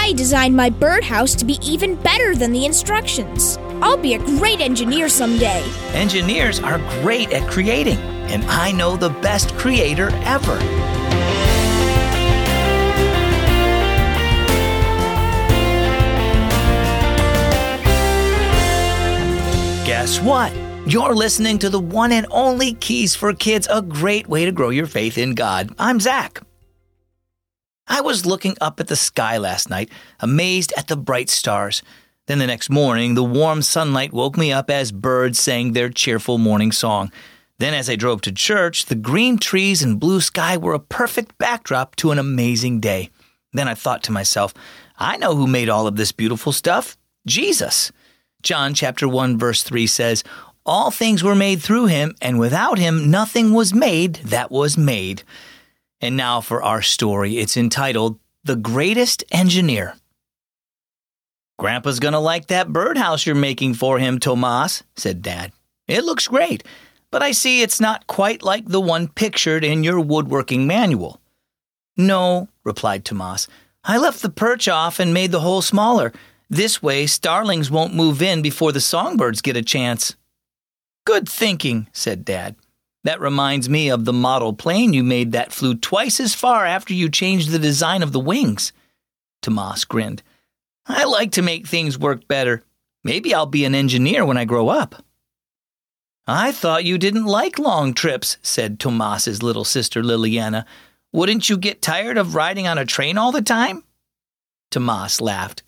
I designed my birdhouse to be even better than the instructions. I'll be a great engineer someday. Engineers are great at creating, and I know the best creator ever. Guess what? You're listening to the one and only Keys for Kids, a great way to grow your faith in God. I'm Zach. I was looking up at the sky last night, amazed at the bright stars. Then the next morning, the warm sunlight woke me up as birds sang their cheerful morning song. Then as I drove to church, the green trees and blue sky were a perfect backdrop to an amazing day. Then I thought to myself, I know who made all of this beautiful stuff. Jesus. John chapter 1 verse 3 says, "All things were made through him, and without him nothing was made that was made." And now for our story. It's entitled, The Greatest Engineer. "Grandpa's gonna like that birdhouse you're making for him, Tomas," said Dad. "It looks great, but I see it's not quite like the one pictured in your woodworking manual." "No," replied Tomas. "I left the perch off and made the hole smaller. This way, starlings won't move in before the songbirds get a chance." "Good thinking," said Dad. "That reminds me of the model plane you made that flew twice as far after you changed the design of the wings." Tomas grinned. "I like to make things work better. Maybe I'll be an engineer when I grow up." "I thought you didn't like long trips," said Tomas's little sister Liliana. "Wouldn't you get tired of riding on a train all the time?" Tomas laughed.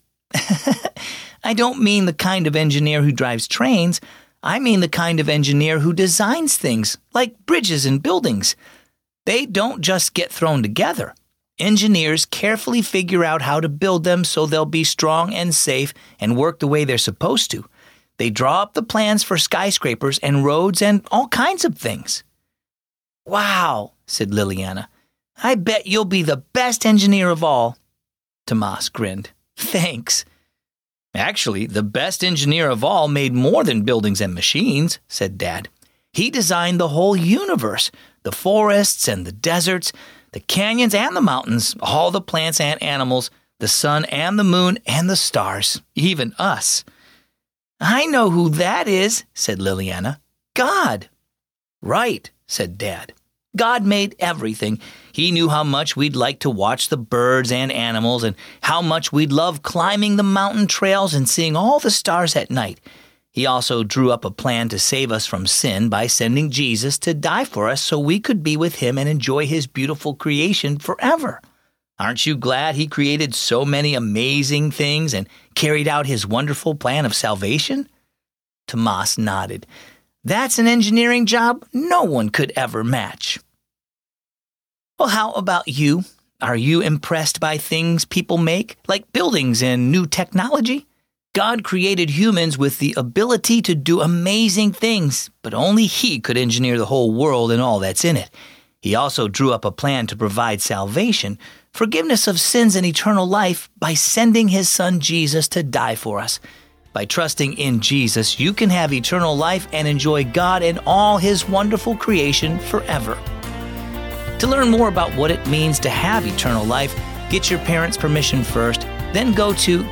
"I don't mean the kind of engineer who drives trains. I mean the kind of engineer who designs things, like bridges and buildings. They don't just get thrown together. Engineers carefully figure out how to build them so they'll be strong and safe and work the way they're supposed to. They draw up the plans for skyscrapers and roads and all kinds of things." "Wow," said Liliana. "I bet you'll be the best engineer of all." Tomas grinned. "Thanks." "Actually, the best engineer of all made more than buildings and machines," said Dad. "He designed the whole universe, the forests and the deserts, the canyons and the mountains, all the plants and animals, the sun and the moon and the stars, even us." "I know who that is," said Liliana. "God." "Right," said Dad. "God made everything. He knew how much we'd like to watch the birds and animals and how much we'd love climbing the mountain trails and seeing all the stars at night. He also drew up a plan to save us from sin by sending Jesus to die for us so we could be with him and enjoy his beautiful creation forever. Aren't you glad he created so many amazing things and carried out his wonderful plan of salvation?" Tomas nodded. "That's an engineering job no one could ever match." "Well, how about you? Are you impressed by things people make, like buildings and new technology? God created humans with the ability to do amazing things, but only he could engineer the whole world and all that's in it. He also drew up a plan to provide salvation, forgiveness of sins and eternal life by sending his son Jesus to die for us. By trusting in Jesus, you can have eternal life and enjoy God and all his wonderful creation forever." To learn more about what it means to have eternal life, get your parents' permission first, then go to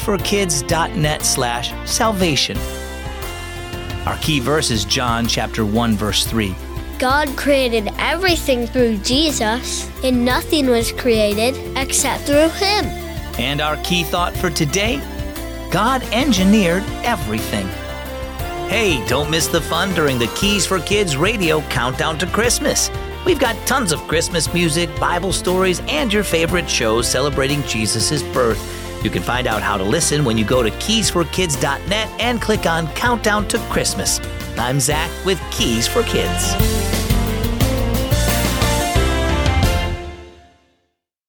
keysforkids.net/salvation. Our key verse is John chapter 1 verse 3. God created everything through Jesus, and nothing was created except through him. And our key thought for today, God engineered everything. Hey, don't miss the fun during the Keys for Kids radio countdown to Christmas. We've got tons of Christmas music, Bible stories, and your favorite shows celebrating Jesus' birth. You can find out how to listen when you go to keysforkids.net and click on Countdown to Christmas. I'm Zach with Keys for Kids.